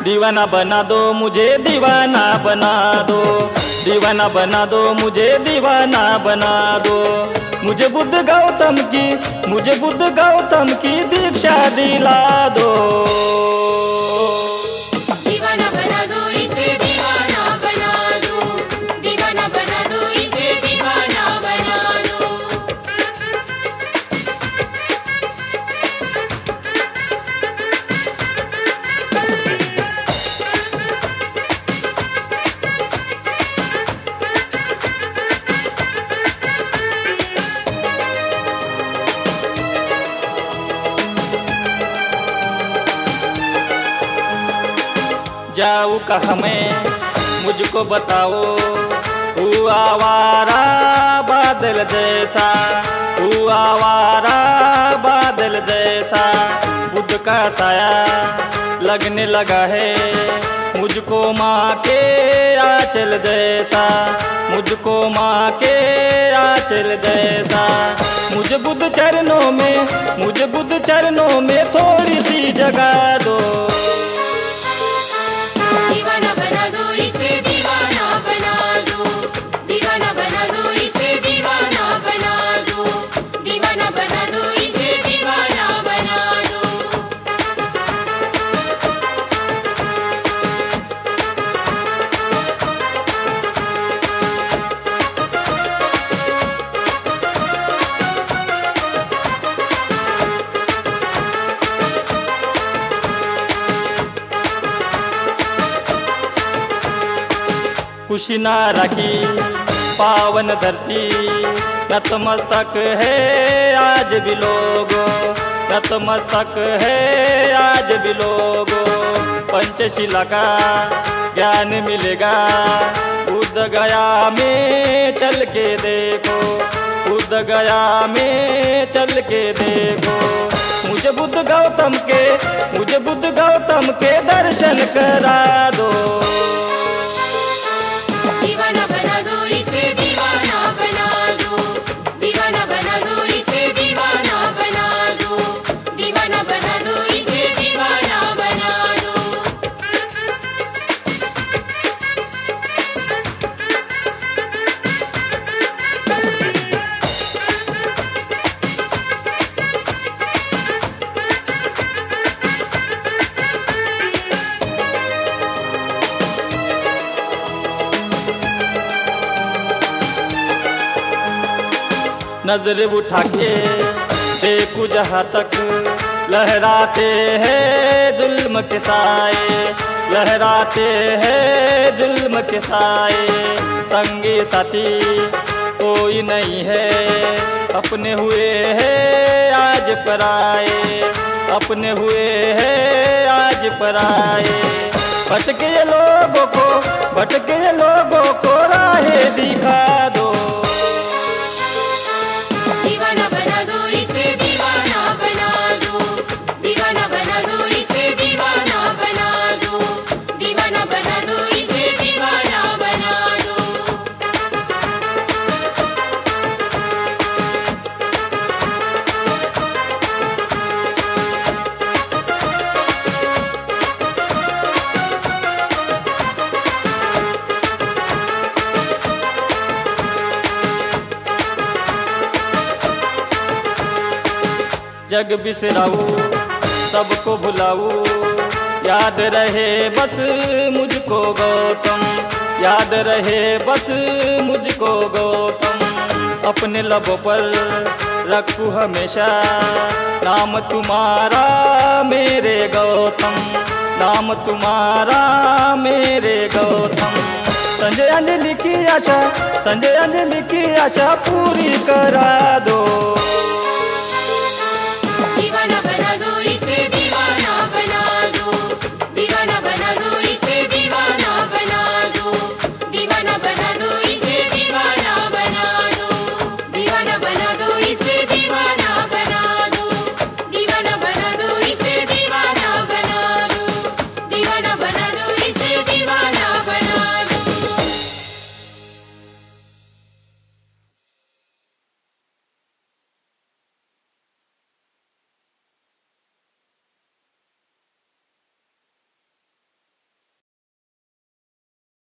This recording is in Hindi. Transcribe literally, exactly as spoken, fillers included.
दीवाना बना दो मुझे, दीवाना बना दो, दीवाना बना दो मुझे, दीवाना बना दो। मुझे बुद्ध गौतम की, मुझे बुद्ध गौतम की दीक्षा दिला दो। दीवाना बना दो इसे, दीवाना बना दो, दीवाना बना दो इसे, दीवाना बना दो। जाऊँ कहाँ मैं मुझको बताओ, हुआ आवारा बादल जैसा, हुआ आवारा बादल जैसा। बुद्ध का साया लगने लगा है मुझको माँ के आंचल जैसा, मुझको माँ के आंचल जैसा। मुझे बुद्ध चरणों में, मुझे बुद्ध चरणों में थोड़ी सी जगह दो। दीवाना बना दो इसे, दीवाना बना दो, दीवाना बना दो इसे, दीवाना बना दो, दीवाना बना दो इसे, दीवाना बना दो। कुशिनारा की पावन धरती नतमस्तक है आज भी लोगो, नतमस्तक है आज भी लोगो। पंचशिला का ज्ञान मिलेगा बुद्ध गया में चल के देखो, बुद्ध गया में चल के देखो। मुझे बुद्ध गौतम के, मुझे बुद्ध गौतम के दर्शन करा दो। दीवाना बना दो इसे, दीवाना बना दो, दीवाना बना दो इसे, दीवाना बना दो, दीवाना बना दो इसे, दीवाना बना दो। नजर उठा के देखूं जहाँ तक लहराते हैं जुल्म के साए, लहराते हैं जुल्म के साए। संगी साथी कोई नहीं है, अपने हुए हैं आज पराए, अपने हुए हैं आज पराए। भटके लोगों को, भटके लोगों को राहें दिखा दो। दीवाना बना दो इसे, दीवाना बना दो, दीवाना बना दो इसे, दीवाना बना दो, दीवाना बना दो इसे, दीवाना बना दो। जग बिसराऊं सबको भुलाऊं, याद रहे बस मुझको गौतम, याद रहे बस मुझको गौतम। अपने लबों पर रखूं हमेशा नाम तुम्हारा मेरे गौतम, नाम तुम्हारा मेरे गौतम। संजय अंजलि की आशा, संजय अंजलि की आशा पूरी करा दो। दीवाना बना दो इसे, दीवाना बना